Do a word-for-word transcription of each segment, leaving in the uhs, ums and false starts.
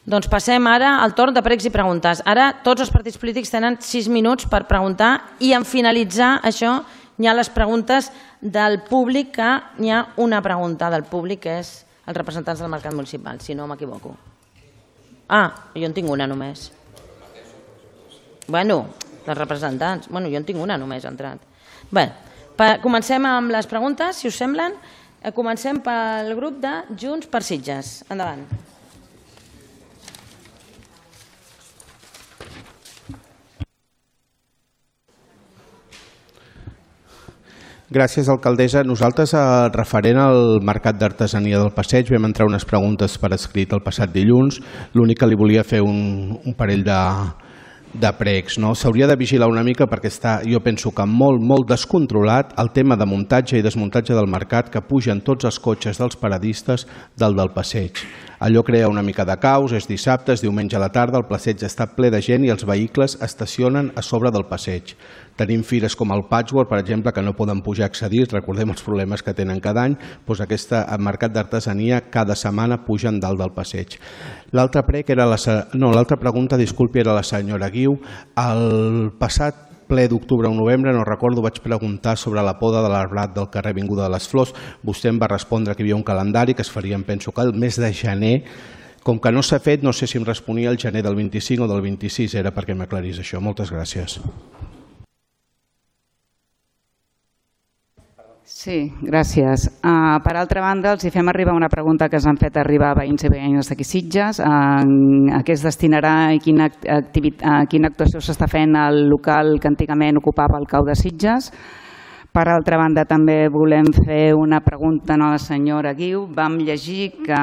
Doncs passem ara al torn de pregs i preguntes. Ara tots els partits polítics tenen sis minuts per preguntar i en finalitzar això hi ha les preguntes del públic, que hi ha una pregunta del públic que és els representants del mercat municipal, si no m'equivoco. Ah, jo en tinc una només. Bueno, els representants. Bueno, jo en tinc una només entrat. Bé, comencem amb les preguntes, si us semblen. Comencem pel grup de Junts per Sitges. Endavant. Gràcies, alcaldessa. Nosaltres, referent al mercat d'artesania del Passeig, vam entrar unes preguntes per escrit el passat dilluns. L'únic que li volia fer un, un parell de, de pregs. No? S'hauria de vigilar una mica perquè està, jo penso que molt, molt descontrolat el tema de muntatge i desmuntatge del mercat, que pugen tots els cotxes dels paradistes del del Passeig. Allò crea una mica de caos, és dissabte, és diumenge a la tarda, el Passeig està ple de gent i els vehicles estacionen a sobre del Passeig. Tenim fires com el Patchwork, per exemple, que no poden pujar a accedir, recordem els problemes que tenen cada any, doncs aquest mercat d'artesania cada setmana pugen dalt del Passeig. L'altra no, l'altra pregunta, disculpi, era la senyora Guiu. El passat ple d'octubre o novembre, no recordo, vaig preguntar sobre la poda de l'arbrat del carrer Avinguda de les Flors. Vostè em va respondre que hi havia un calendari que es faria, penso que el mes de gener. Com que no s'ha fet, no sé si em responia el gener del vint-i-cinc o del vint-i-sis, era perquè m'aclarís això. Moltes gràcies. Sí, gràcies. Uh, per altra banda, els hi fem arribar una pregunta que ens han fet arribar veïns i veïnes d'aquí Sitges. Uh, a què es destinarà i quina, uh, quina actuació s'està fent al local que antigament ocupava el cau de Sitges. Per altra banda, també volem fer una pregunta a la senyora Guiu. Vam llegir que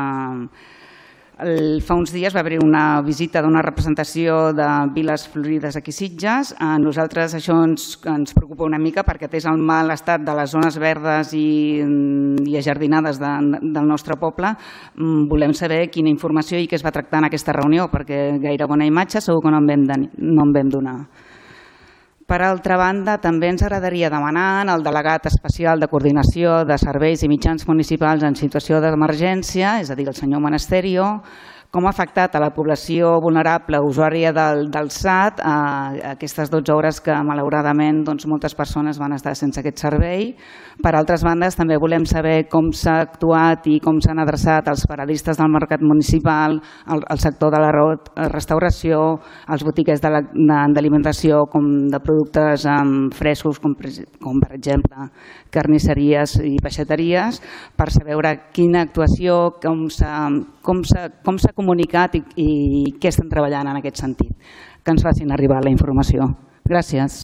fa uns dies va haver una visita d'una representació de Viles Florides aquí a Sitges. A nosaltres això ens, ens preocupa una mica perquè és el mal estat de les zones verdes i, i ajardinades de, del nostre poble. Volem saber quina informació i què es va tractar en aquesta reunió, perquè gaire bona imatge segur que no en vam, no en vam donar. Per altra banda, també ens agradaria demanar al delegat especial de coordinació de serveis i mitjans municipals en situació d'emergència, és a dir, el senyor Monasterio, com ha afectat a la població vulnerable usuària del, del S A T a aquestes dotze hores que malauradament doncs, moltes persones van estar sense aquest servei. Per altres bandes, també volem saber com s'ha actuat i com s'han adreçat els paradistes del mercat municipal, el, el sector de la restauració, els botiquers d'alimentació com de productes frescos, com, com per exemple carnisseries i peixateries, per saber quina actuació, com s'ha com com s'ha comunicat i, i què estan treballant en aquest sentit. Que ens facin arribar la informació. Gràcies.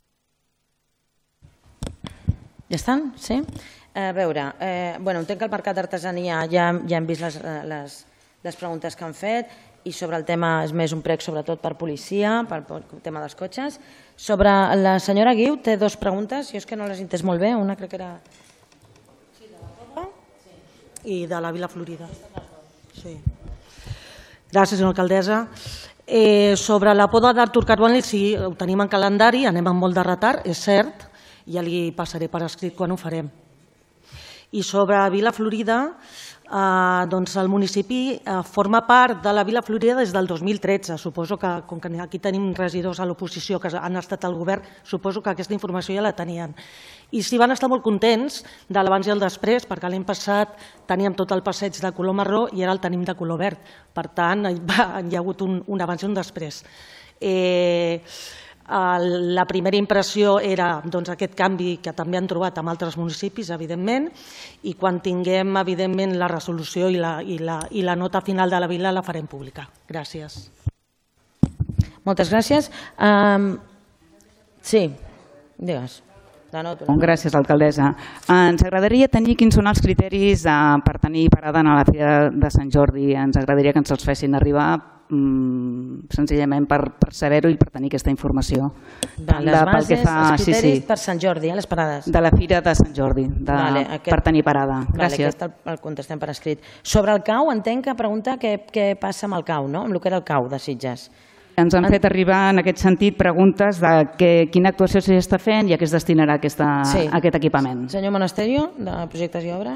Ja estan? Sí? A veure, eh, bueno, entenc que el mercat d'artesania ja, ja hem vist les, les, les preguntes que han fet i sobre el tema és més un prec sobretot per policia, pel tema dels cotxes. Sobre la senyora Guiu té dues preguntes, jo és que no les he entès molt bé, una crec que era... Sí, de la Poda i de la Vila Florida. Sí. Gràcies, senyora alcaldessa. Eh, sobre la poda d'Artur Carbonell, sí, ho tenim en calendari, anem amb molt de retard, és cert, ja li passaré per escrit quan ho farem. I sobre Vila Florida, eh, doncs el municipi eh, forma part de la Vila Florida des del dos mil tretze. Suposo que, com que aquí tenim regidors a l'oposició que han estat al govern, suposo que aquesta informació ja la tenien. I sí, van estar molt contents de l'abans i el després, perquè l'any passat teníem tot el passeig de color marró i ara el tenim de color verd. Per tant, hi ha hagut un, un abans i un després. Eh, la primera impressió era doncs, aquest canvi que també han trobat en altres municipis, evidentment, i quan tinguem, evidentment, la resolució i la, i la, i la nota final de la vila la farem pública. Gràcies. Moltes gràcies. Um, sí, digues. Gràcies, alcaldessa. Ens agradaria tenir quins són els criteris per tenir parada a la Fira de Sant Jordi. Ens agradaria que ens els fessin arribar senzillament per saber-ho i per tenir aquesta informació. Les bases, els criteris per Sant Jordi, les parades. De la Fira de Sant Jordi, per tenir parada. Gràcies. Aquest el contestem per escrit. Sobre el cau, entenc que pregunta què passa amb el cau, amb el que era el cau de Sitges. Ens han fet arribar en aquest sentit preguntes de quina actuació s'hi està fent i a què es destinarà aquest equipament. Senyor Monasterio, de Projectes i Obres.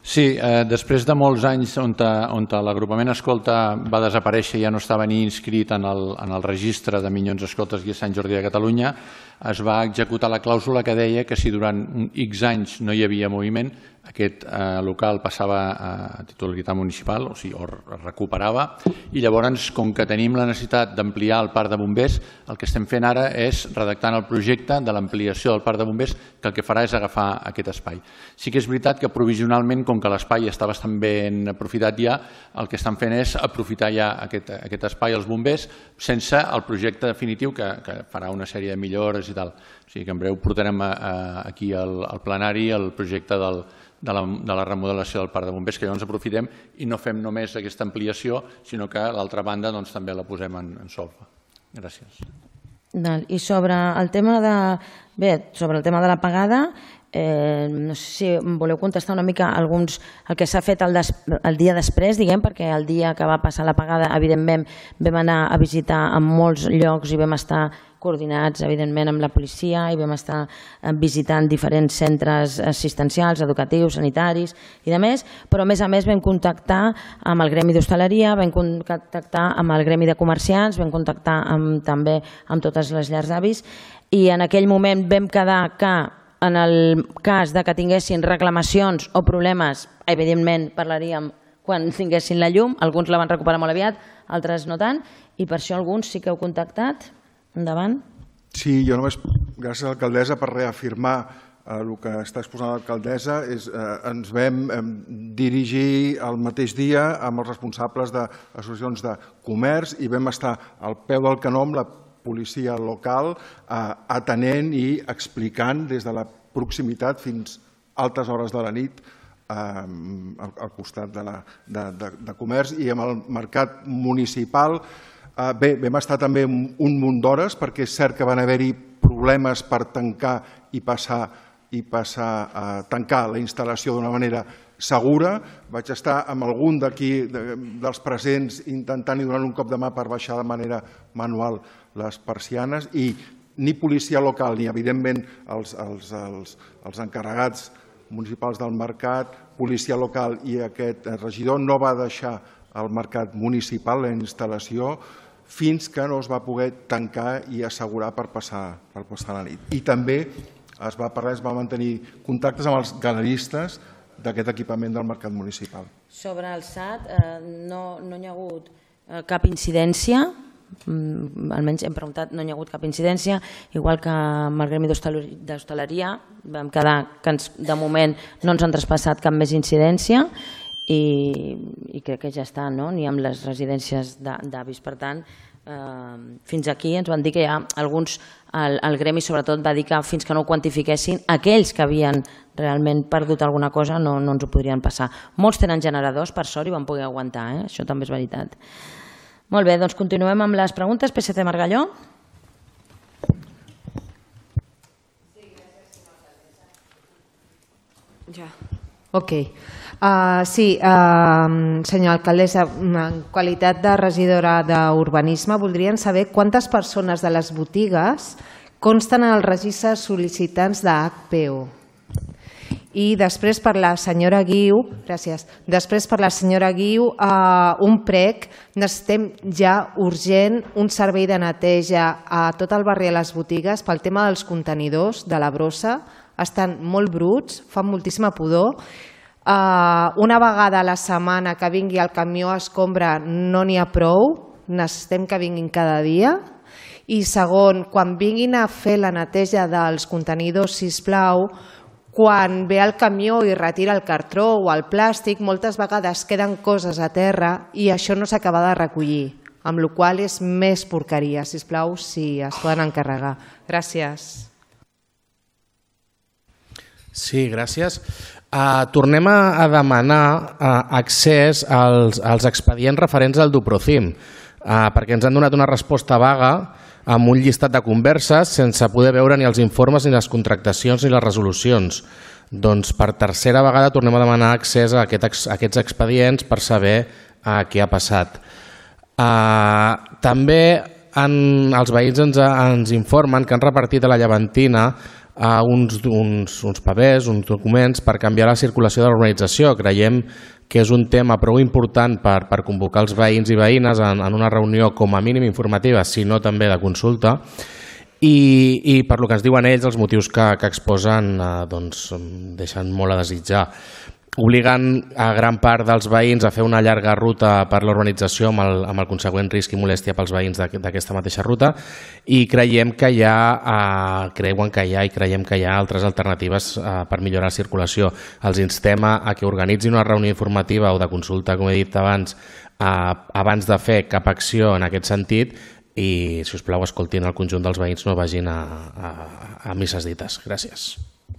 Sí, després de molts anys on l'agrupament Escolta va desaparèixer i ja no estava ni inscrit en el registre de Minyons Escoltes Guia Sant Jordi de Catalunya, es va executar la clàusula que deia que si durant X anys no hi havia moviment, aquest local passava a titularitat municipal, o sigui, o es recuperava, i llavors, com que tenim la necessitat d'ampliar el parc de bombers, el que estem fent ara és redactant el projecte de l'ampliació del parc de bombers, que el que farà és agafar aquest espai. Sí que és veritat que provisionalment, com que l'espai està bastant ben aprofitat ja, el que estan fent és aprofitar ja aquest espai als bombers sense el projecte definitiu que farà una sèrie de millores i tal. O sigui que en breu portarem aquí al plenari el projecte de la remodelació del parc de bombers, que llavors aprofitem i no fem només aquesta ampliació, sinó que l'altra banda també la posem en solfa. Gràcies. I sobre el tema de... Bé, sobre el tema de la pagada, no sé si voleu contestar una mica alguns el que s'ha fet el dia després, diguem, perquè el dia que va passar la pagada, evidentment, vam anar a visitar en molts llocs i vam estar coordinats, evidentment, amb la policia i vam estar visitant diferents centres assistencials, educatius, sanitaris i de més, però a més a més vam contactar amb el gremi d'hostaleria, vam contactar amb el gremi de comerciants, vam contactar també amb totes les llars d'avis i en aquell moment vam quedar que en el cas que tinguessin reclamacions o problemes, evidentment parlaríem quan tinguessin la llum, alguns la van recuperar molt aviat, altres no tant, i per això alguns sí que heu contactat. Endavant. Sí, jo només, gràcies a l'alcaldessa per reafirmar el que està exposant l'alcaldessa, ens vam dirigir el mateix dia amb els responsables d'associacions de comerç i vam estar al peu del canó amb la policia local atenent i explicant des de la proximitat fins a altes hores de la nit al costat de comerç i amb el mercat municipal. Bé, vam estar també un munt d'hores perquè és cert que van haver-hi problemes per tancar i passar a tancar la instal·lació d'una manera segura. Vaig estar amb algun d'aquí dels presents intentant-hi donar un cop de mà per baixar de manera manual les persianes i ni policia local ni, evidentment, els encarregats municipals del mercat, policia local i aquest regidor no va deixar el mercat municipal, la instal·lació, fins que no es va poder tancar i assegurar per passar la nit. I també es va parlar, es va mantenir contactes amb els galeristes d'aquest equipament del mercat municipal. Sobre el S A T no hi ha hagut cap incidència, almenys hem preguntat, no hi ha hagut cap incidència, igual que amb el gremi d'hostaleria, vam quedar que de moment no ens han traspassat cap més incidència i crec que ja està, ni amb les residències d'avis. Per tant, fins aquí ens van dir que hi ha alguns, el gremi sobretot va dir que fins que no ho quantifiquessin, aquells que havien realment perdut alguna cosa no ens ho podrien passar. Molts tenen generadors, per sort, i van poder aguantar, això també és veritat. Molt bé, doncs continuem amb les preguntes. P S C Margalló. Ja. Ok. Sí, senyora alcaldessa, en qualitat de regidora d'Urbanisme, voldrien saber quantes persones de les botigues consten en el registre de sol·licitants de H P O. I després per la senyora Guiu, gràcies, després per la senyora Guiu, un prec, necessitem ja urgent un servei de neteja a tot el barri de les botigues pel tema dels contenidors de la brossa, estan molt bruts, fan moltíssima pudor. Una vegada a la setmana que vingui el camió a escombra no n'hi ha prou, necessitem que vinguin cada dia. I segon, quan vinguin a fer la neteja dels contenidors, sisplau, quan ve el camió i retira el cartró o el plàstic, moltes vegades queden coses a terra i això no s'acaba de recollir, amb la qual cosa és més porqueria. Sisplau, si es poden encarregar. Gràcies. Sí, gràcies. Tornem a demanar accés als expedients referents al Duprocim, perquè ens han donat una resposta vaga amb un llistat de converses sense poder veure ni els informes, ni les contractacions, ni les resolucions. Doncs per tercera vegada tornem a demanar accés a aquests expedients per saber què ha passat. També els veïns ens informen que han repartit a la Llevantina uns, uns, uns papers, uns documents per canviar la circulació de l'urbanització. Creiem que és un tema prou important per, per convocar els veïns i veïnes en, en una reunió com a mínim informativa, si no també de consulta, i, i per lo que ens diuen ells, els motius que, que exposen eh, doncs, deixen molt a desitjar. Obligant a gran part dels veïns a fer una llarga ruta per l'urbanització amb, el, amb el consegüent risc i molèstia pels veïns d'aquesta mateixa ruta, i creiem que hi ha, eh, creuen que hi ha i creiem que hi ha altres alternatives eh, per millorar la circulació. Els instem a, a que organitzin una reunió informativa o de consulta, com he dit abans, eh, abans de fer cap acció en aquest sentit, i, si us plau, escoltin el conjunt dels veïns, no vagin a, a, a misses dites. Gràcies.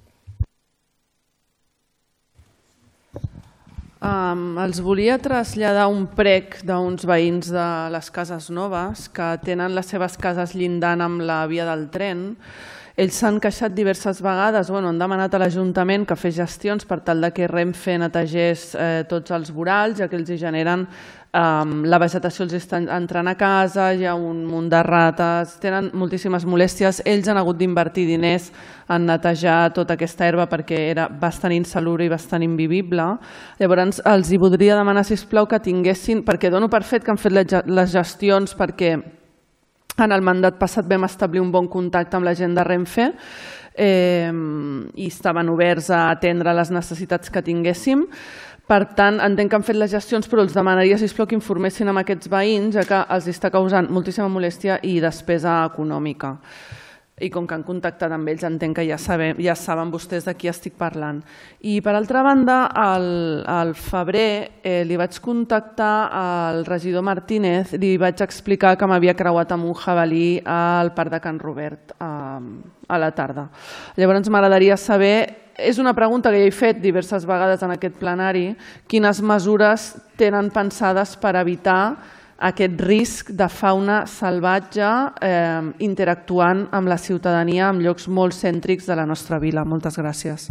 Um, els volia traslladar un prec d'uns veïns de les Cases Noves que tenen les seves cases llindant amb la via del tren. Ells s'han queixat diverses vegades, bueno, han demanat a l'Ajuntament que fes gestions per tal de que Renfe netegés eh, tots els vorals, ja que els hi generen Um, la vegetació els està entrant a casa, hi ha un munt de rates, tenen moltíssimes molèsties. Ells han hagut d'invertir diners en netejar tota aquesta herba perquè era bastant insalubre i bastant invivible. Llavors els hi voldria demanar, sisplau, que tinguessin, perquè dono per fet que han fet les gestions, perquè en el mandat passat vam establir un bon contacte amb la gent de Renfe eh, i estaven oberts a atendre les necessitats que tinguéssim. Per tant, entenc que han fet les gestions, però els demanaria, sisplau, que informessin amb aquests veïns, ja que els està causant moltíssima molèstia i despesa econòmica. I com que han contactat amb ells, entenc que ja, sabem, ja saben vostès de qui estic parlant. I, per altra banda, al, al febrer eh, li vaig contactar al regidor Martínez, li vaig explicar que m'havia creuat amb un jabalí al Parc de Can Robert a, a la tarda. Llavors, m'agradaria saber... És una pregunta que ja he fet diverses vegades en aquest plenari. Quines mesures tenen pensades per evitar aquest risc de fauna salvatge eh, interactuant amb la ciutadania en llocs molt cèntrics de la nostra vila? Moltes gràcies.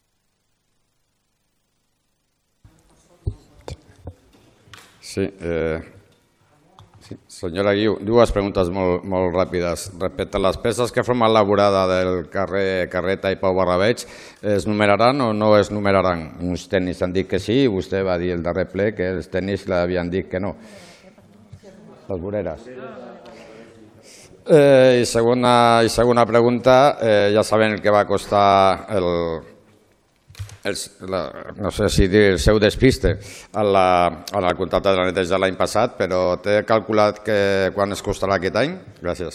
Sí, eh... Senyora Guiu, dues preguntes molt, molt ràpides. Respecte a les peces que formen la vorada del carrer Carreta i Pau Barrabeig, es numeraran o no es numeraran? Uns tècnics han dit que sí, vostè va dir el darrer ple que els tècnics l'havien dit que no. Les voreres. Eh, i, segona, I segona pregunta, eh, ja saben el que va costar el... El, la, no sé si dir el seu despiste en, la, en el contracte de la neteja l'any passat, però té calculat que quan es costarà aquest any? Gràcies.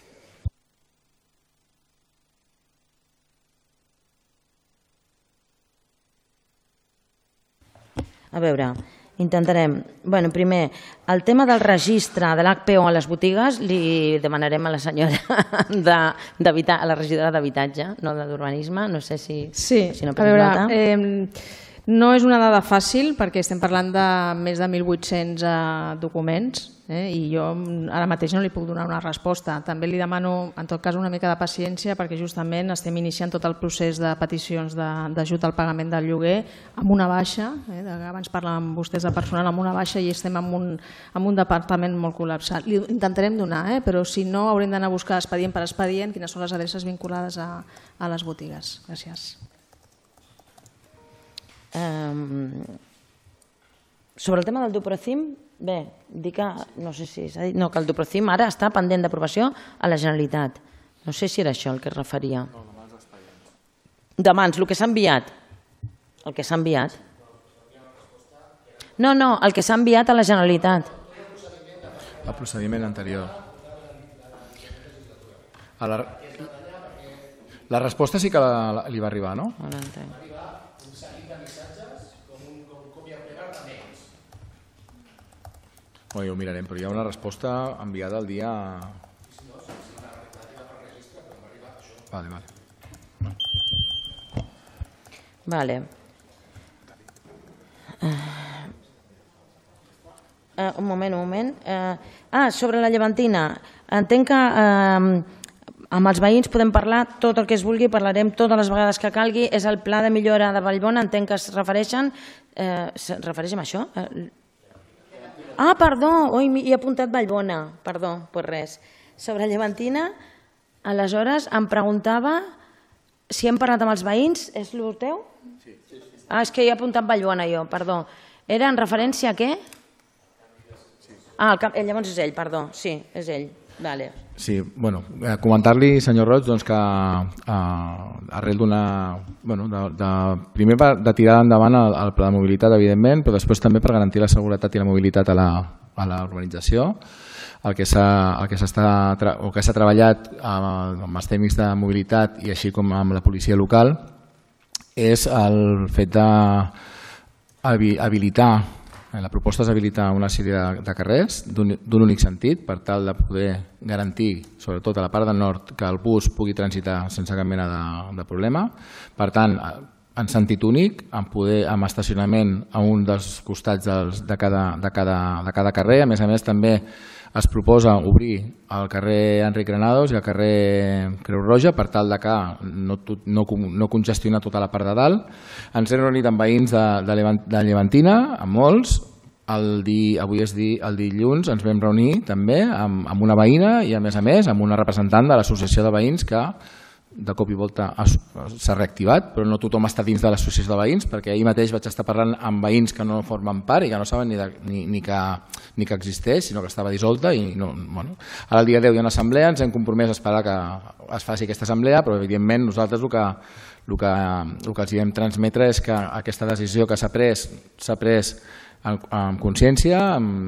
A veure, intentarem... Bueno, primer, el tema del registre de l'H P O a les botigues li demanarem a la senyora, de, a la regidora d'Habitatge, no d'Urbanisme, no sé si... Sí, si no a veure, eh, no és una dada fàcil perquè estem parlant de més de mil vuit-cents eh, documents eh, i jo ara mateix no li puc donar una resposta. També li demano, en tot cas, una mica de paciència perquè justament estem iniciant tot el procés de peticions d'ajut al pagament del lloguer amb una baixa, eh, abans parlàvem vostès de personal, amb una baixa i estem en un, en un departament molt col·lapsat. Li intentarem donar, eh, però si no haurem d'anar a buscar expedient per expedient quines són les adreces vinculades a, a les botigues. Gràcies. Um, sobre el tema del Duprocim, bé, dic que, no sé si s'ha dit, no, que el Duprocim ara està pendent d'aprovació a la Generalitat. No sé si era això el que es referia. De mans, el que s'ha enviat. El que s'ha enviat. No, no, el que s'ha enviat a la Generalitat. El procediment anterior. A la, la resposta sí que la, la, li va arribar, no? No l'entenc. Bueno, ja ho mirarem, però hi ha una resposta enviada el dia... Vale, vale. Vale. Uh, uh, un moment, un moment. Uh, ah, sobre la llevantina. Entenc que uh, amb els veïns podem parlar tot el que es vulgui, parlarem totes les vegades que calgui. És el pla de millora de Vallbona, entenc que es refereixen... Uh, es refereixen a això? Uh, Ah, perdó, ui, he apuntat Vallbona, perdó, pues res. Sobre Llevantina, aleshores em preguntava si hem parlat amb els veïns, és el teu? Sí. Ah, és que he apuntat Vallbona jo, perdó. Era en referència a què? Ah, llavors és ell, perdó, sí, és ell. Vale. Sí, bueno, comentar-li, senyor Roig, doncs que arrel d'una... Bueno, primer de tirar endavant el pla de mobilitat, evidentment, però després també per garantir la seguretat i la mobilitat a la urbanització. El que s'ha treballat amb els tècnics de mobilitat i així com amb la policia local és el fet d'habilitar, la proposta és habilitar una sèrie de carrers d'un únic sentit per tal de poder garantir, sobretot a la part del nord, que el bus pugui transitar sense cap mena de problema. Per tant, en sentit únic, amb estacionament a un dels costats de cada carrer. A més a més, també es proposa obrir el carrer Enric Granados i el carrer Creu Roja per tal de que no congestionar tota la part de dalt. Ens hem reunit amb veïns de Llevantina, amb molts. Avui és el dilluns, ens vam reunir també amb una veïna i a més a més amb una representant de l'associació de veïns que de cop i volta s'ha reactivat, però no tothom està dins de l'associació de veïns, perquè ahir mateix vaig estar parlant amb veïns que no formen part i que no saben ni que existeix, sinó que estava dissolta. Ara el dia deu hi ha una assemblea, ens hem compromès a esperar que es faci aquesta assemblea, però evidentment nosaltres el que els hem transmetre és que aquesta decisió que s'ha pres s'ha pres amb consciència,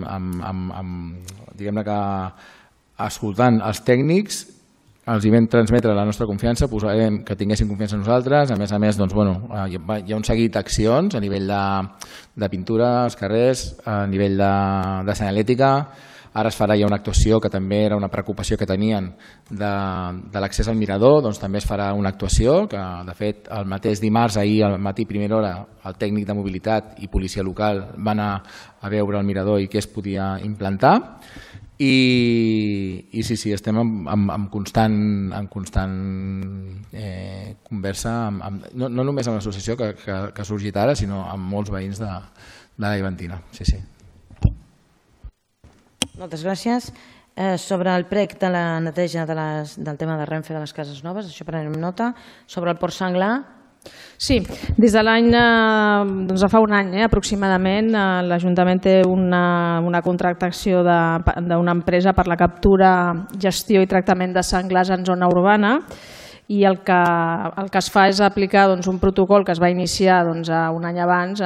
diguem-ne que escoltant els tècnics, els hi vam transmetre la nostra confiança, posarem que tinguessin confiança en nosaltres. A més a més, hi ha un seguit d'accions a nivell de pintura als carrers, a nivell de senyalètica. Ara es farà ja una actuació que també era una preocupació que tenien de l'accés al mirador, doncs també es farà una actuació que, de fet, el mateix dimarts, ahir al matí, primera hora, el tècnic de mobilitat i policia local van anar a veure el mirador i què es podia implantar. I sí, sí, estem en constant conversa, no només amb l'associació que ha sorgit ara, sinó amb molts veïns de la Llevantina. Sí, sí. Moltes gràcies. Sobre el prec de la neteja del tema de Renfe de les cases noves, això prenem nota. Sobre el Port Senglar... Sí, des de l'any, doncs fa un any aproximadament, l'Ajuntament té una contractació d'una empresa per la captura, gestió i tractament de senglars en zona urbana i el que es fa és aplicar un protocol que es va iniciar un any abans,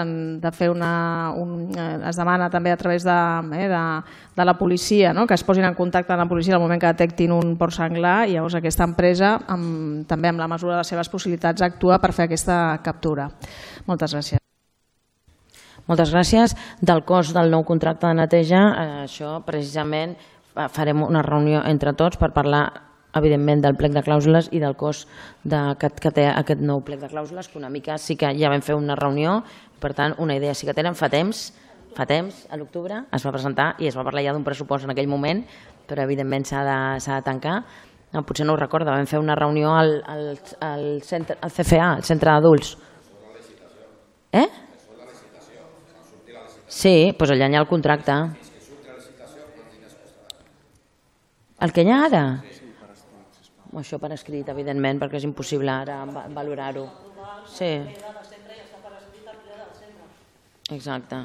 es demana també a través de la policia que es posin en contacte amb la policia al moment que detectin un porc senglar i llavors aquesta empresa, també amb la mesura de les seves possibilitats, actua per fer aquesta captura. Moltes gràcies. Moltes gràcies. Del cost del nou contracte de neteja, això precisament farem una reunió entre tots per parlar evidentment del plec de clàusules i del cost que té aquest nou plec de clàusules, que una mica sí que ja vam fer una reunió, per tant una idea sí que tenen fa temps, fa temps, a l'octubre es va presentar i es va parlar ja d'un pressupost en aquell moment, però evidentment s'ha de tancar. Potser no ho recorda, vam fer una reunió al C F A, al centre d'adults. Eh? Sí, doncs allà hi ha el contracte. El que hi ha ara? Això per escrit, evidentment, perquè és impossible ara valorar-ho. Sí. Exacte.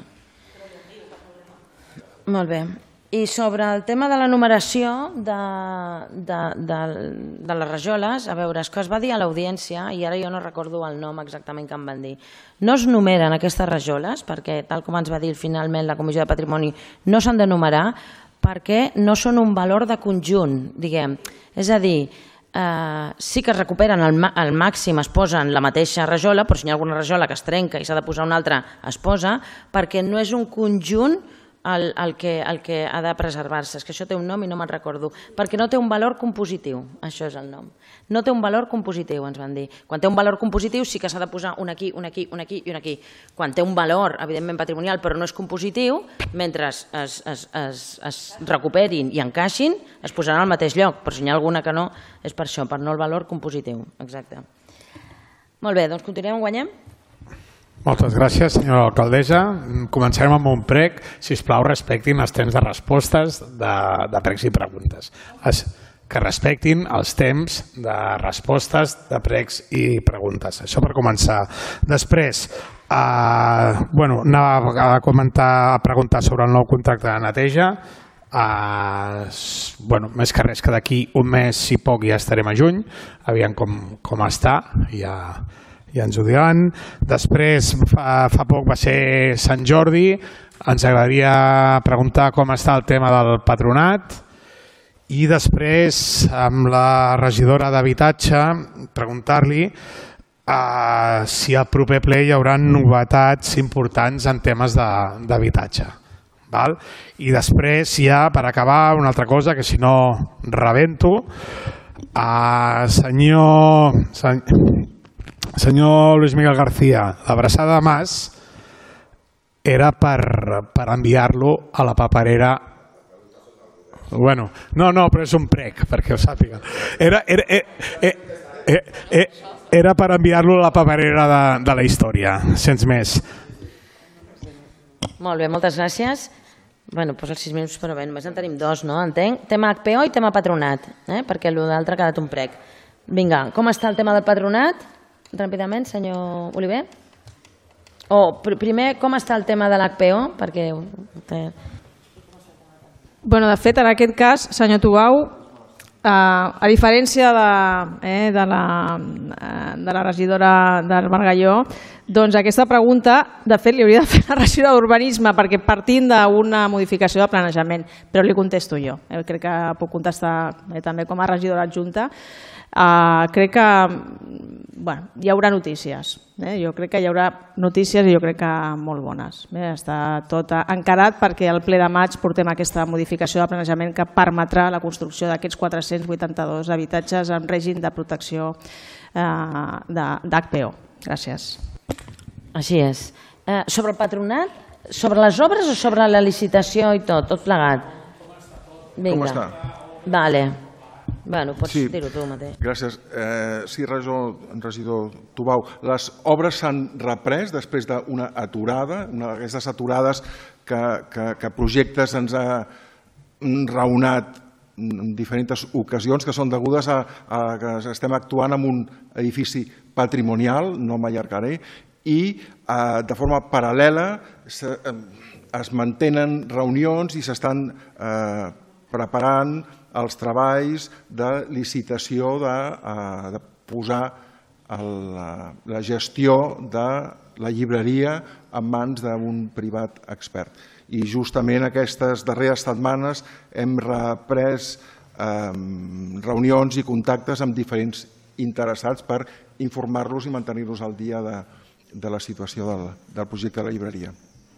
Molt bé. I sobre el tema de la numeració de les rajoles, a veure, és que es va dir a l'audiència, i ara jo no recordo el nom exactament que em van dir, no es numeren aquestes rajoles, perquè tal com ens va dir finalment la Comissió de Patrimoni, no s'han de numerar perquè no són un valor de conjunt, diguem. És a dir, sí que es recuperen al màxim, es posen la mateixa rajola, però si hi ha alguna rajola que es trenca i s'ha de posar una altra, es posa, perquè no és un conjunt el que ha de preservar-se. És que això té un nom i no me'n recordo. Perquè no té un valor compositiu, això és el nom. No té un valor compositiu, ens van dir. Quan té un valor compositiu sí que s'ha de posar un aquí, un aquí, un aquí i un aquí. Quan té un valor, evidentment, patrimonial, però no és compositiu, mentre es recuperin i encaixin, es posaran al mateix lloc. Però si n'hi ha alguna que no, és per això, per no el valor compositiu. Exacte. Molt bé, doncs continuem, guanyem? Moltes gràcies, senyora alcaldessa. Començarem amb un prec. Si us plau, respectin els temps de respostes de pregs i preguntes. que respectin els temps de respostes, de pregs i preguntes. Això per començar. Després, eh, bueno, anava a comentar, a preguntar sobre el nou contracte de neteja. Uh, bueno, més que res que d'aquí un mes i poc ja estarem a juny, aviam com, com està, ja, ja ens ho diran. Després fa, fa poc va ser Sant Jordi, ens agradaria preguntar com està el tema del patronat, i després amb la regidora d'Habitatge preguntar-li uh, si al proper ple hi haurà novetats importants en temes d'habitatge. Val? I després ja per acabar una altra cosa que si no rebento, uh, senyor sen, senyor Luis Miguel García, l'abraçada de Mas era per, per enviar-lo a la paperera. Bueno, no, no, però és un prec perquè ho sàpiguen. Era, era, era, era, era, era per enviar-lo a la paperera de, de la història, sense més. Molt bé, moltes gràcies. Bueno, doncs els sis minuts, però bé, només en tenim dos, no? Entenc? Tema H P O i tema patronat, eh? Perquè l'altre ha quedat un prec. Vinga, com està el tema del patronat? Ràpidament, senyor Oliver. O, primer, com està el tema de l'H P O? Perquè... Bueno, de fet, en aquest cas, senyor Tubau, eh, a diferència de, eh, de, la, de la regidora del Bargalló, doncs aquesta pregunta, de fet, li hauria de fer la regidora d'Urbanisme, perquè partint d'una modificació de planejament, però li contesto jo. Eh, crec que puc contestar eh, també com a regidora adjunta. Eh, crec que bueno, hi haurà notícies. Eh? Jo crec que hi haurà notícies i jo crec que molt bones. Eh? Està tot encarat perquè al ple de maig portem aquesta modificació de planejament que permetrà la construcció d'aquests quatre-cents vuitanta-dos habitatges en règim de protecció eh, d'H P O. Gràcies. Així és. Eh, sobre el patronat, sobre les obres o sobre la licitació i tot, tot plegat? Vinga. Com està? Vale. Bueno, pots sí, dir-ho tu mateix. Gràcies. Eh, sí, regidor, regidor Tubau, les obres s'han reprès després d'una aturada, una d'aquestes aturades que, que, que projectes ens ha raonat en diferents ocasions, que són degudes a, a que estem actuant en un edifici patrimonial, no m'allargaré, i eh, de forma paral·lela se, eh, es mantenen reunions i s'estan eh, preparant els treballs de licitació de, eh, de posar el, la gestió de la llibreria en mans d'un privat expert. I justament aquestes darreres setmanes hem reprès eh, reunions i contactes amb diferents interessats per informar-los i mantenir-los al dia de, de la situació del, del projecte de la llibreria.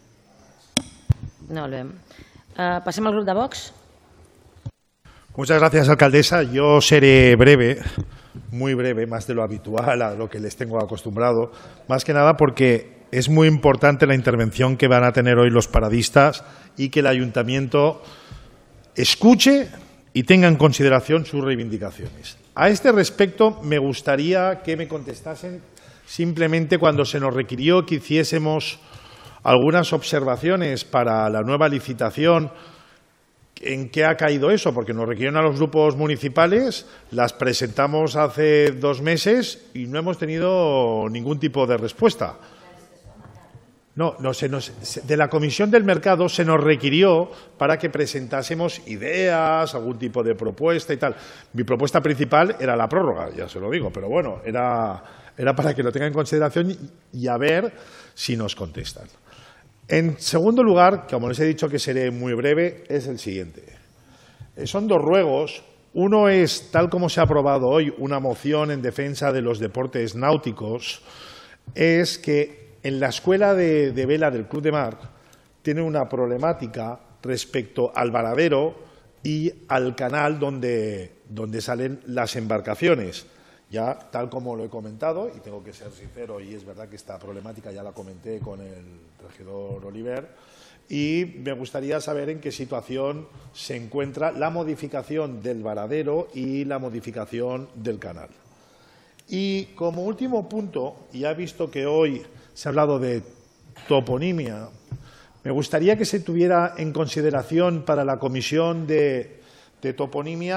Molt bé. Uh, passem al grup de Vox. Muchas gracias, alcaldesa. Yo seré breve, muy breve, más de lo habitual, a lo que les tengo acostumbrado, más que nada porque es muy importante la intervención que van a tener hoy los paradistas y que el ayuntamiento escuche y tenga en consideración sus reivindicaciones. A este respecto, me gustaría que me contestasen simplemente cuando se nos requirió que hiciésemos algunas observaciones para la nueva licitación. ¿En qué ha caído eso? Porque nos requirieron a los grupos municipales, las presentamos hace dos meses y no hemos tenido ningún tipo de respuesta. No, no se nos, de la Comisión del Mercado se nos requirió para que presentásemos ideas, algún tipo de propuesta y tal. Mi propuesta principal era la prórroga, ya se lo digo, pero bueno, era, era para que lo tengan en consideración y a ver si nos contestan. En segundo lugar, como les he dicho que seré muy breve, es el siguiente. Son dos ruegos. Uno es, tal como se ha aprobado hoy, una moción en defensa de los deportes náuticos, es que en la escuela de, de vela del Club de Mar tiene una problemática respecto al varadero y al canal donde, donde salen las embarcaciones. Ya, tal como lo he comentado, y tengo que ser sincero, y es verdad que esta problemática ya la comenté con el regidor Oliver, y me gustaría saber en qué situación se encuentra la modificación del varadero y la modificación del canal. Y como último punto, y ha visto que hoy se ha hablado de toponimia, me gustaría que se tuviera en consideración para la comisión de, de toponimia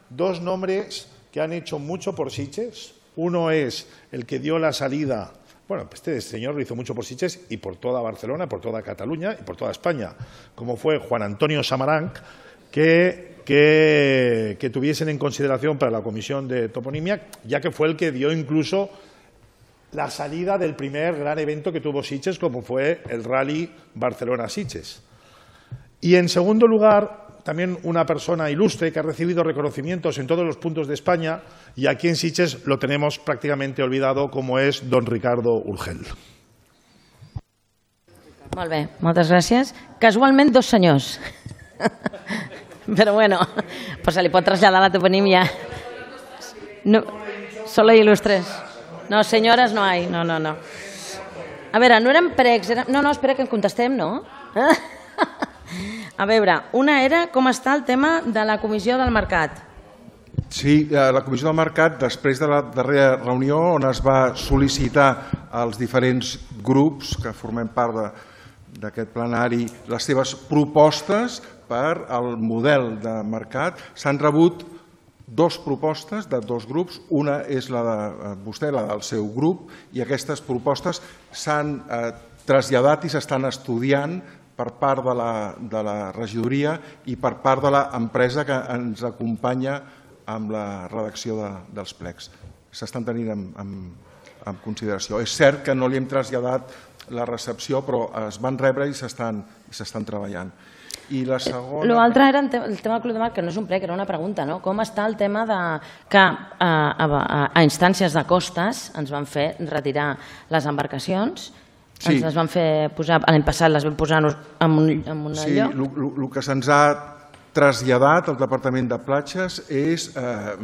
dos nombres que han hecho mucho por Sitges. Uno es el que dio la salida, bueno, este señor lo hizo mucho por Sitges y por toda Barcelona, por toda Cataluña y por toda España, como fue Juan Antonio Samaranch, que, que, que tuviesen en consideración para la Comisión de Toponimia, ya que fue el que dio incluso la salida del primer gran evento que tuvo Sitges, como fue el Rally Barcelona-Sitges. Y en segundo lugar, también una persona ilustre que ha recibido reconocimientos en todos los puntos de España, y aquí en Sitges lo tenemos prácticamente olvidado, como es don Ricardo Urgell. Molt bé, moltes gràcies. Casualment, dos senyors. Però bueno, pues se li pot traslladar la toponímia. No, solo ilustres. No, senyores no hay, no, no, no. A veure, no eren pregs, eren... no, no, espera que en contestem, no? A veure, una era com està el tema de la Comissió del Mercat. Sí, la Comissió del Mercat, després de la darrera reunió on es va sol·licitar als diferents grups que formem part d'aquest plenari les seves propostes per al model de mercat, s'han rebut dos propostes de dos grups, una és la de vostè, la del seu grup, i aquestes propostes s'han traslladat i s'estan estudiant per part de la, de la regidoria i per part de l'empresa que ens acompanya amb la redacció de, dels plecs. S'estan tenint en, en, en consideració. És cert que no li hem traslladat la recepció, però es van rebre i s'estan treballant. I la segona... L'altre era el tema del Club de Mar, que no és un prec, era una pregunta, no? Com està el tema de que a, a, a instàncies de costes ens van fer retirar les embarcacions, sí. Ens les van fer posar, l'any passat les vam posar en un, en un sí, lloc. Sí, el que se'ns ha traslladat al Departament de Platges és eh,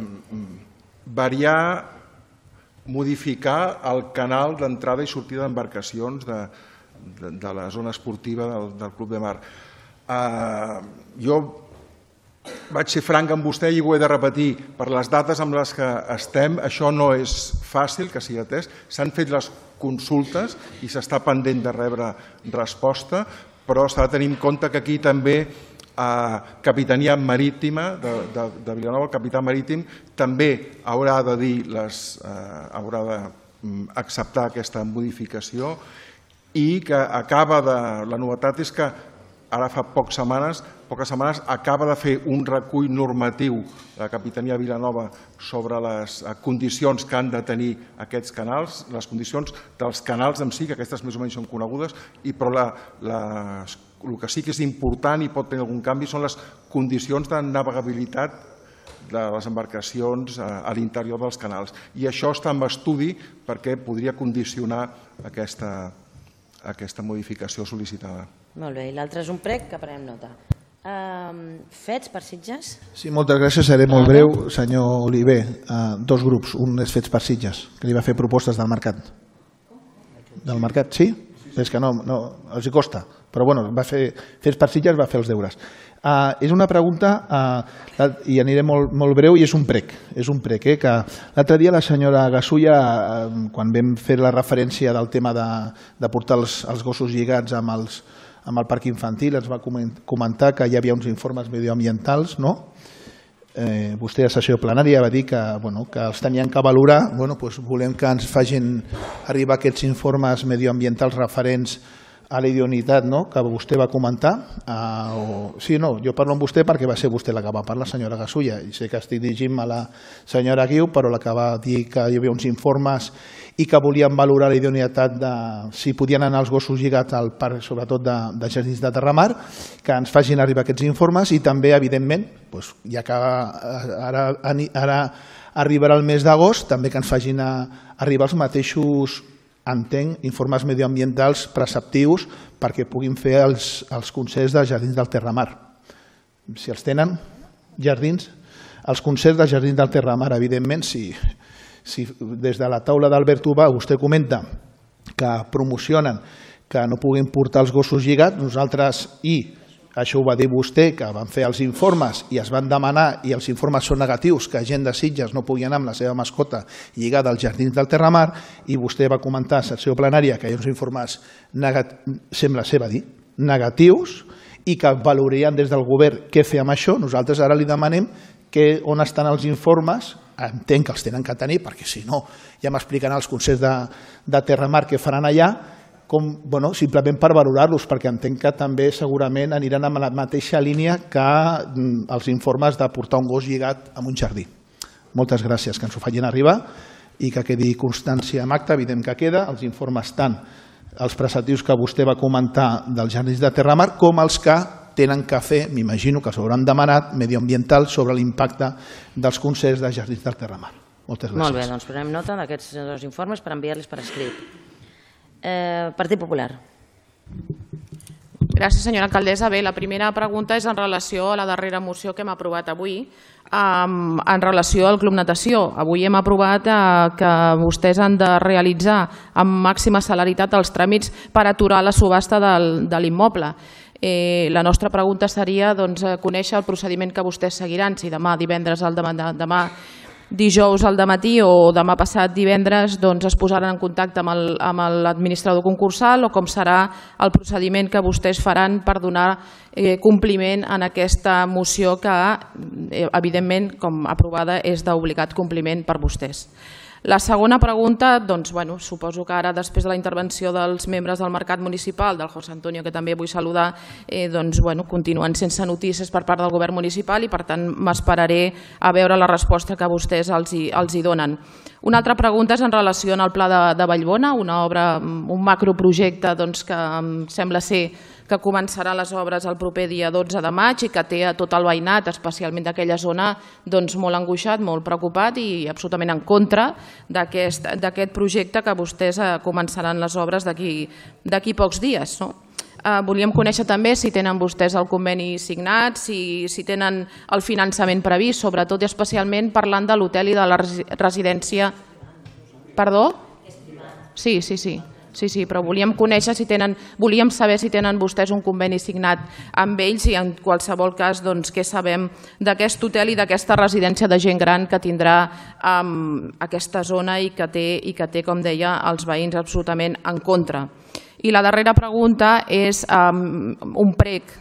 variar, modificar el canal d'entrada i sortida d'embarcacions de, de, de la zona esportiva del, del Club de Mar. Uh, jo vaig ser franc amb vostè i ho he de repetir, per les dates amb les que estem, això no és fàcil que sigui atès. S'han fet les consultes i s'està pendent de rebre resposta, però s'ha de tenir en compte que aquí també a Capitania Marítima de, de, de Vilanova, el capità marítim, també haurà de dir les, eh, haurà d'acceptar aquesta modificació i que acaba de... La novetat és que ara fa poques setmanes, poques setmanes acaba de fer un recull normatiu de la Capitania Vilanova sobre les condicions que han de tenir aquests canals, les condicions dels canals en si, que aquestes més o menys són conegudes, i però la, la, el que sí que és important i pot tenir algun canvi són les condicions de navegabilitat de les embarcacions a l'interior dels canals. I això està en estudi perquè podria condicionar aquesta, aquesta modificació sol·licitada. Molt bé, i l'altre és un prec que prenem nota. Uh, fets per Sitges? Sí, moltes gràcies, seré molt breu. Senyor Oliver, uh, dos grups, un és Fets per Sitges, que li va fer propostes del mercat. Del mercat, sí? És que no, no els hi costa, però bueno, va fer, Fets per Sitges va fer els deures. Uh, és una pregunta, uh, i aniré molt, molt breu, i és un prec, és un prec, eh, que l'altre dia la senyora Gasulla, uh, quan vam fer la referència del tema de, de portar els, els gossos lligats amb els amb el parc infantil, ens va comentar que hi havia uns informes medioambientals, no? Eh, vostè a sessió plenària va dir que, bueno, que els tenien que valorar, bueno, doncs volem que ens facin arribar aquests informes medioambientals referents a la idoneïtat, no?, que vostè va comentar. Uh, o... Sí, no, jo parlo amb vostè perquè va ser vostè la que va parlar, senyora Gasulla, i sé que estic dirigint-me a la senyora Guiu, però la que va dir que hi havia uns informes i que volien valorar la idoneïtat de si podien anar els gossos lligats al parc, sobretot de, de Jardins de Terramar, que ens facin arribar aquests informes i també, evidentment, doncs, ja que ara, ara arribarà el mes d'agost, també que ens facin a, arribar els mateixos, entenc, informes medioambientals preceptius perquè puguin fer els, els consells de Jardins del Terramar. Si els tenen, jardins, els consells de Jardins del Terramar, evidentment, si... Si des de la taula d'Albert Ubà vostè comenta que promocionen que no puguin portar els gossos lligats, nosaltres, i això ho va dir vostè, que van fer els informes i es van demanar, i els informes són negatius, que gent de Sitges no pugui anar amb la seva mascota lligada als Jardins del Terramar, i vostè va comentar a sessió plenària que hi ha uns informes, sembla ser, va dir, negatius, i que valorarien des del govern què fer amb això. Nosaltres ara li demanem que, on estan els informes, entenc que els tenen que tenir, perquè si no ja m'explicaran els consells de, de Terramar què faran allà, com, bueno, simplement per valorar-los, perquè entenc que també segurament aniran amb la mateixa línia que els informes de portar un gos lligat a un jardí. Moltes gràcies, que ens ho facin arribar i que quedi constància en acte, evident que queda, els informes tant els preceptius que vostè va comentar dels jardins de Terramar com els que tenen que fer, m'imagino que s'hauran demanat, medioambiental sobre l'impacte dels consells de jardins del Terramar. Moltes gràcies. Molt bé, doncs prenem nota d'aquests dos informes per enviar-los per escrit. Eh, Partit Popular. Gràcies, senyora alcaldessa. Bé, la primera pregunta és en relació a la darrera moció que hem aprovat avui, en relació al Club Natació. Avui hem aprovat que vostès han de realitzar amb màxima celeritat els tràmits per aturar la subhasta de l'immoble. La nostra pregunta seria conèixer el procediment que vostès seguiran, si demà divendres al demà dijous al dematí o demà passat divendres es posaran en contacte amb l'administrador concursal o com serà el procediment que vostès faran per donar compliment en aquesta moció que, evidentment, com aprovada, és d'obligat compliment per vostès. La segona pregunta, doncs, bueno, suposo que ara, després de la intervenció dels membres del Mercat Municipal, del José Antonio, que també vull saludar, doncs, bueno, continuen sense notícies per part del govern municipal i, per tant, m'esperaré a veure la resposta que vostès els hi donen. Una altra pregunta és en relació al Pla de Vallbona, una obra, un macroprojecte que sembla ser que començarà les obres el proper dia dotze de maig i que té a tot el veïnat, especialment d'aquella zona, molt angoixat, molt preocupat i absolutament en contra d'aquest projecte que vostès començaran les obres d'aquí pocs dies. Volíem conèixer també si tenen vostès el conveni signat, si tenen el finançament previst, sobretot i especialment parlant de l'hotel i de la residència. Perdó? Sí, sí, sí. Sí, sí, però volíem conèixer si tenen, volíem saber si tenen vostès un conveni signat amb ells i en qualsevol cas què sabem d'aquest hotel i d'aquesta residència de gent gran que tindrà aquesta zona i que té, com deia, els veïns absolutament en contra. I la darrera pregunta és un prec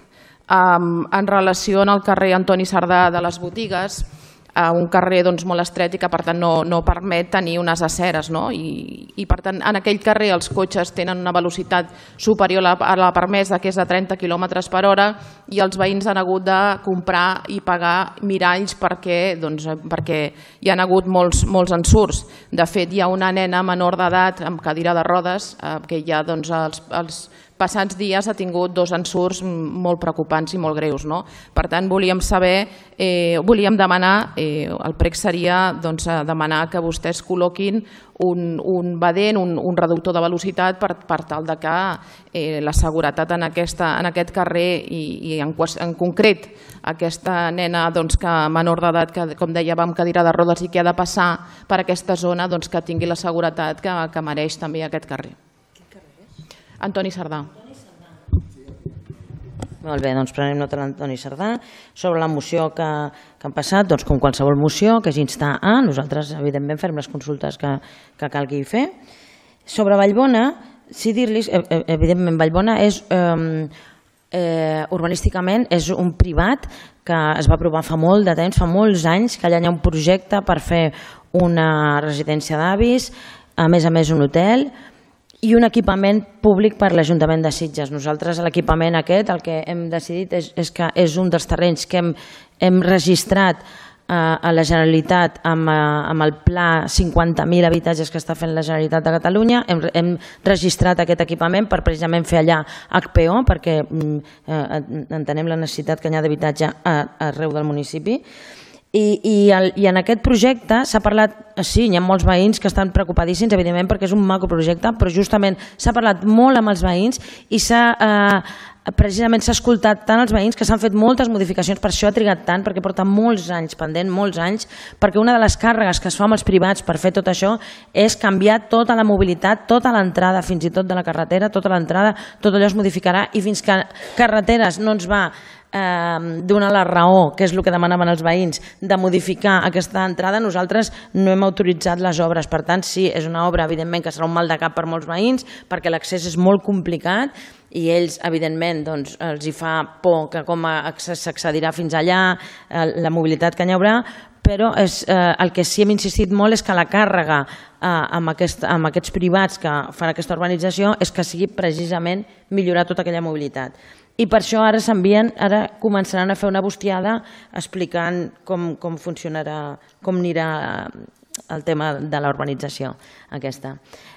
en relació al carrer Antoni Sardà de les Botigues, un carrer molt estret i que per tant no permet tenir unes aceres i per tant en aquell carrer els cotxes tenen una velocitat superior a la permesa, que és de trenta quilòmetres per hora, i els veïns han hagut de comprar i pagar miralls perquè hi han hagut molts ensurts. De fet, hi ha una nena menor d'edat amb cadira de rodes que ja els passats dies ha tingut dos ensurts molt preocupants i molt greus. Per tant, volíem saber, volíem demanar, el prec seria demanar que vostès col·loquin un badent, un reductor de velocitat per tal que la seguretat en aquest carrer i en concret aquesta nena menor d'edat que, com deia, va amb cadira de rodes i que ha de passar per aquesta zona, que tingui la seguretat que mereix també aquest carrer. Antoni Sardà. Molt bé, doncs prenem nota l'Antoni Sardà. Sobre la moció que han passat, doncs com qualsevol moció, que és instar a, nosaltres evidentment farem les consultes que calgui fer. Sobre Vallbona, sí dir-los, evidentment Vallbona és urbanísticament és un privat que es va aprovar fa molt de temps, fa molts anys, que allà hi ha un projecte per fer una residència d'avis, a més a més un hotel, i un equipament públic per l'Ajuntament de Sitges. Nosaltres l'equipament aquest, el que hem decidit és que és un dels terrenys que hem registrat a la Generalitat amb el pla cinquanta mil habitatges que està fent la Generalitat de Catalunya. Hem registrat aquest equipament per precisament fer allà H P O, perquè entenem la necessitat que hi ha d'habitatge arreu del municipi. I en aquest projecte s'ha parlat, sí, hi ha molts veïns que estan preocupadíssims, evidentment, perquè és un macroprojecte, però justament s'ha parlat molt amb els veïns i precisament s'ha escoltat tant els veïns que s'han fet moltes modificacions, per això ha trigat tant, perquè porta molts anys pendent, molts anys, perquè una de les càrregues que es fa amb els privats per fer tot això és canviar tota la mobilitat, tota l'entrada, fins i tot de la carretera, tota l'entrada, tot allò es modificarà i fins que carreteres no ens va donar la raó, que és el que demanaven els veïns, de modificar aquesta entrada, nosaltres no hem autoritzat les obres. Per tant, sí, és una obra, evidentment, que serà un mal de cap per molts veïns, perquè l'accés és molt complicat i ells, evidentment, doncs, els hi fa por que com s'accedirà fins allà, la mobilitat que hi haurà, però és, eh, el que sí hem insistit molt és que la càrrega eh, amb, aquest, amb aquests privats que fan aquesta urbanització és que sigui precisament millorar tota aquella mobilitat. I per això ara s'envien, ara començaran a fer una bustiada explicant com, com funcionarà, com anirà el tema de la urbanització aquesta.